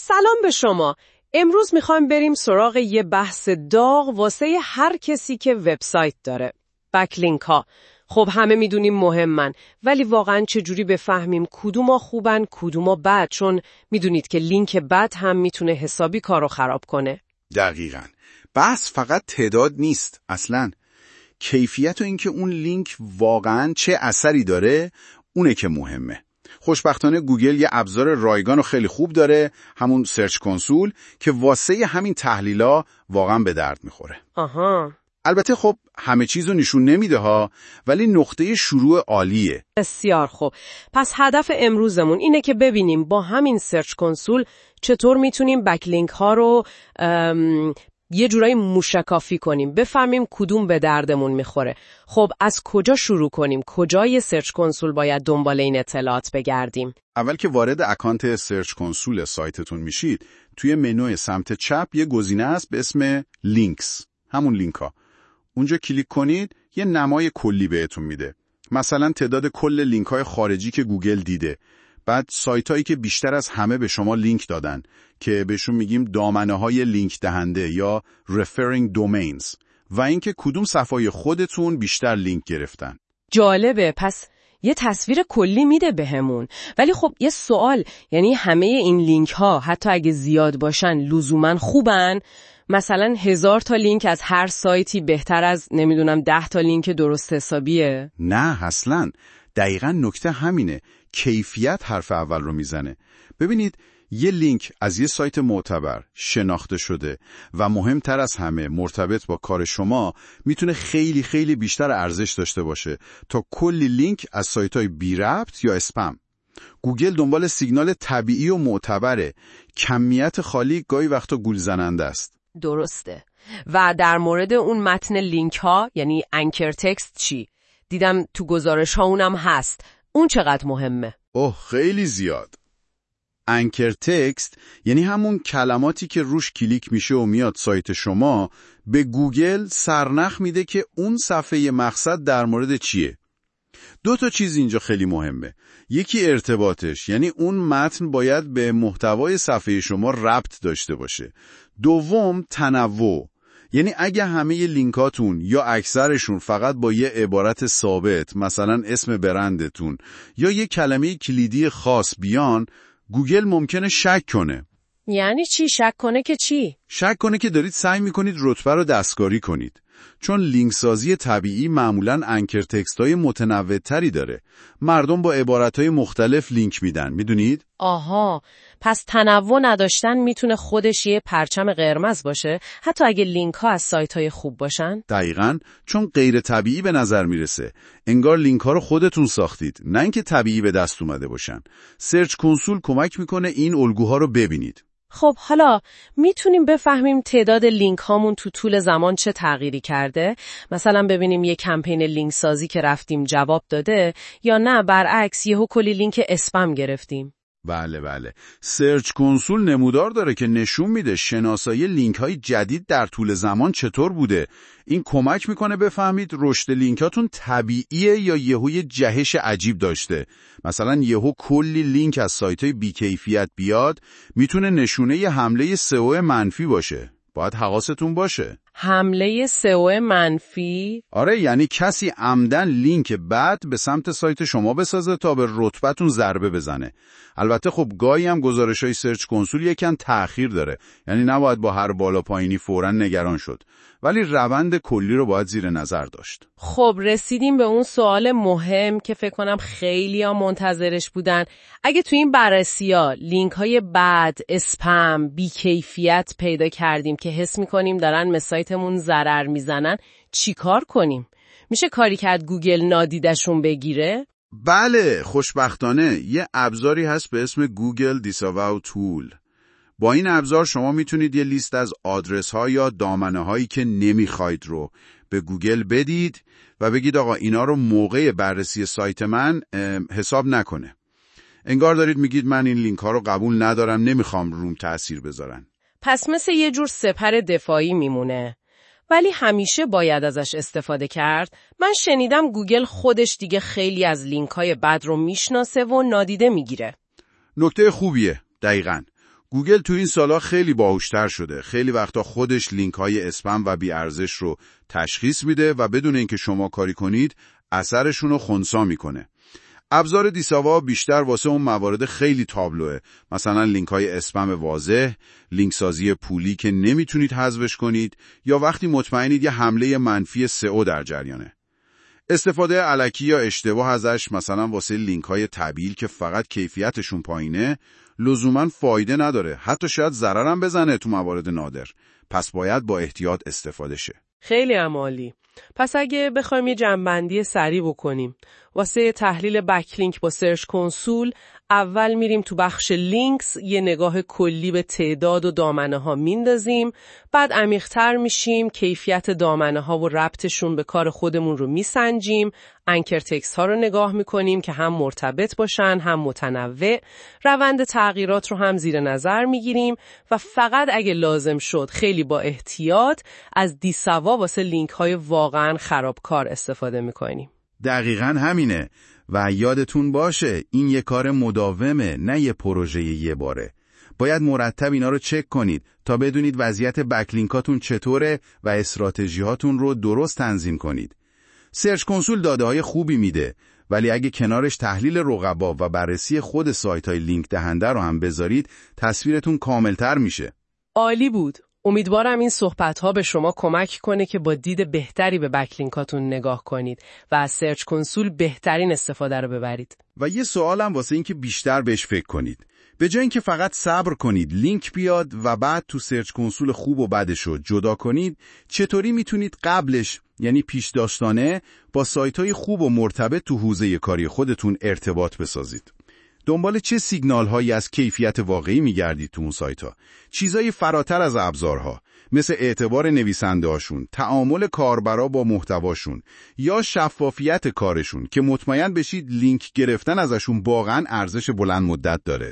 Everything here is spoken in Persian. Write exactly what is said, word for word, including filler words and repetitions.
سلام به شما. امروز میخوایم بریم سراغ یه بحث داغ واسه هر کسی که وبسایت داره. بکلینک ها. خب همه میدونیم مهمن، ولی واقعا چجوری بفهمیم کدوما خوبن کدوما بد؟ چون میدونید که لینک بد هم میتونه حسابی کارو خراب کنه. دقیقاً. بحث فقط تعداد نیست اصلاً. کیفیت و اینکه اون لینک واقعاً چه اثری داره اونه که مهمه. خوشبختانه گوگل یه ابزار رایگان و خیلی خوب داره، همون سرچ کنسول، که واسه همین تحلیلا واقعا به درد میخوره. آها. البته خب همه چیزو نشون نمیده ها، ولی نقطه شروع عالیه. بسیار خوب. پس هدف امروزمون اینه که ببینیم با همین سرچ کنسول چطور میتونیم بکلینک ها رو یه جورایی موشکافی کنیم، بفهمیم کدوم به دردمون میخوره. خب از کجا شروع کنیم؟ کجای سرچ کنسول باید دنبال این اطلاعات بگردیم؟ اول که وارد اکانت سرچ کنسول سایتتون میشید، توی منوی سمت چپ یه گزینه هست به اسم لینکس، همون لینک ها. اونجا کلیک کنید، یه نمای کلی بهتون میده. مثلا تعداد کل لینک های خارجی که گوگل دیده. بعد سایت هایی که بیشتر از همه به شما لینک دادن که بهشون میگیم دامنه های لینک دهنده یا referring domains، و اینکه کدوم صفحه خودتون بیشتر لینک گرفتن. جالبه. پس یه تصویر کلی میده بهمون. ولی خب یه سوال، یعنی همه این لینک ها حتی اگه زیاد باشن لزومن خوبن؟ مثلا هزار تا لینک از هر سایتی بهتر از نمیدونم ده تا لینک درست حسابیه؟ نه اصلاً. دقیقاً نکته همینه. کیفیت حرف اول رو میزنه. ببینید، یه لینک از یه سایت معتبر، شناخته شده و مهمتر از همه مرتبط با کار شما میتونه خیلی خیلی بیشتر ارزش داشته باشه تا کلی لینک از سایت‌های بی ربط یا اسپم. گوگل دنبال سیگنال طبیعی و معتبره. کمیت خالی گاهی وقتا گول زننده است. درسته. و در مورد اون متن لینک ها، یعنی انکر تکست چی؟ دیدم تو گزارش ها اونم هست. اون چقدر مهمه؟ اوه خیلی زیاد. انکر تکست یعنی همون کلماتی که روش کلیک میشه و میاد سایت شما، به گوگل سرنخ میده که اون صفحه مقصد در مورد چیه. دو تا چیز اینجا خیلی مهمه. یکی ارتباطش، یعنی اون متن باید به محتوای صفحه شما ربط داشته باشه. دوم تنوع، یعنی اگه همه لینکاتون یا اکثرشون فقط با یه عبارت ثابت، مثلا اسم برندتون یا یه کلمه کلیدی خاص بیان، گوگل ممکنه شک کنه. یعنی چی شک کنه که چی؟ شک کنه که دارید سعی میکنید رتبه رو دستکاری کنید. چون لینک سازی طبیعی معمولاً انکر تکست‌های متنوع‌تری داره. مردم با عبارت‌های مختلف لینک میدن، میدونید؟ آها، پس تنوع نداشتن میتونه خودش یه پرچم قرمز باشه، حتی اگه لینک‌ها از سایت‌های خوب باشن؟ دقیقاً، چون غیر طبیعی به نظر میرسه. انگار لینک‌ها رو خودتون ساختید، نه اینکه طبیعی به دست اومده باشن. سرچ کنسول کمک میکنه این الگوها رو ببینید. خب حالا میتونیم بفهمیم تعداد لینک هامون تو طول زمان چه تغییری کرده؟ مثلا ببینیم یه کمپین لینک سازی که رفتیم جواب داده، یا نه برعکس یهو کلی لینک اسپم گرفتیم؟ بله بله. سرچ کنسول نمودار داره که نشون میده شناسایی لینک های جدید در طول زمان چطور بوده. این کمک میکنه بفهمید رشد لینکاتون طبیعیه یا یهو یه جهش عجیب داشته. مثلا یهو کلی لینک از سایت‌های بی‌کیفیت بیاد، میتونه نشونه ی حمله سئو منفی باشه. باید حواستون باشه. حمله سئو منفی؟ آره، یعنی کسی عمدن لینک بد به سمت سایت شما بسازه تا به رتبتون ضربه بزنه. البته خب گاهی هم گزارش‌های سرچ کنسول یکم تأخیر داره، یعنی نباید با هر بالا پایینی فوراً نگران شد، ولی روند کلی رو باید زیر نظر داشت. خب رسیدیم به اون سوال مهم که فکر کنم خیلی ها منتظرش بودن. اگه تو این بررسی ها لینک های بد، اسپم، بیکیفیت پیدا کردیم که حس میکنیم دارن به سایتمون ضرر میزنن، چی کار کنیم؟ میشه کاری کرد گوگل نادیدشون بگیره؟ بله، خوشبختانه یه ابزاری هست به اسم گوگل دیساواو تول. با این ابزار شما میتونید یه لیست از آدرس ها یا دامنه هایی که نمیخواید رو به گوگل بدید و بگید آقا اینا رو موقع بررسی سایت من حساب نکنه. انگار دارید میگید من این لینک ها رو قبول ندارم، نمیخوام روم تأثیر بذارن. پس مثل یه جور سپر دفاعی میمونه. ولی همیشه باید ازش استفاده کرد. من شنیدم گوگل خودش دیگه خیلی از لینک های بد رو میشناسه و نادیده میگیره. نکته خوبیه. دقیقاً. گوگل تو این سالا خیلی باهوشتر شده. خیلی وقتا خودش لینک های اسپم و بی‌ارزش رو تشخیص میده و بدون اینکه شما کاری کنید اثرشون رو خنثی میکنه. ابزار دیساوا بیشتر واسه اون موارد خیلی تابلوه، مثلا لینک های اسپم واضح، لینک سازی پولی که نمیتونید حذفش کنید، یا وقتی مطمئنید یه حمله منفی سئو در جریانه. استفاده الکی یا اشتباه ازش، مثلا واسه لینک های تبییل که فقط کیفیتشون پایینه، لزوماً فایده نداره، حتی شاید ضررم بزنه تو موارد نادر. پس باید با احتیاط استفاده شه. خیلی عالی. پس اگه بخوایم یه جمع‌بندی سریع بکنیم، واسه تحلیل بکلینک با سرچ کنسول، اول میریم تو بخش لینکس، یه نگاه کلی به تعداد و دامنه ها میندازیم، بعد عمیق‌تر میشیم، کیفیت دامنه ها و ربطشون به کار خودمون رو میسنجیم، انکر تکست ها رو نگاه میکنیم که هم مرتبط باشن هم متنوع، روند تغییرات رو هم زیر نظر میگیریم و فقط اگه لازم شد خیلی با احتیاط از دیساوا واسه لینک های واقعا خرابکار استفاده میکنیم. دقیقاً همینه. و یادتون باشه این یه کار مداومه، نه یه پروژه یه باره. باید مرتب اینا رو چک کنید تا بدونید وضعیت بکلینکاتون چطوره و استراتژیاتون رو درست تنظیم کنید. سرچ کنسول داده های خوبی میده، ولی اگه کنارش تحلیل رقبا و بررسی خود سایت های لینک دهنده رو هم بذارید، تصویرتون کاملتر میشه. عالی بود. امیدوارم این صحبت‌ها به شما کمک کنه که با دید بهتری به بکلینکاتون نگاه کنید و از سرچ کنسول بهترین استفاده رو ببرید. و یه سوالم واسه این که بیشتر بهش فکر کنید. به جای اینکه فقط صبر کنید لینک بیاد و بعد تو سرچ کنسول خوب و بدش رو جدا کنید، چطوری میتونید قبلش، یعنی پیش داشتانه، با سایت‌های خوب و مرتبط تو حوزه کاری خودتون ارتباط بسازید؟ دنبال چه سیگنال هایی از کیفیت واقعی میگردید تو اون سایت ها؟ چیزایی فراتر از ابزارها، مثل اعتبار نویسنده هاشون، تعامل کاربرا با محتواشون یا شفافیت کارشون که مطمئن بشید لینک گرفتن ازشون واقعا ارزش بلند مدت داره.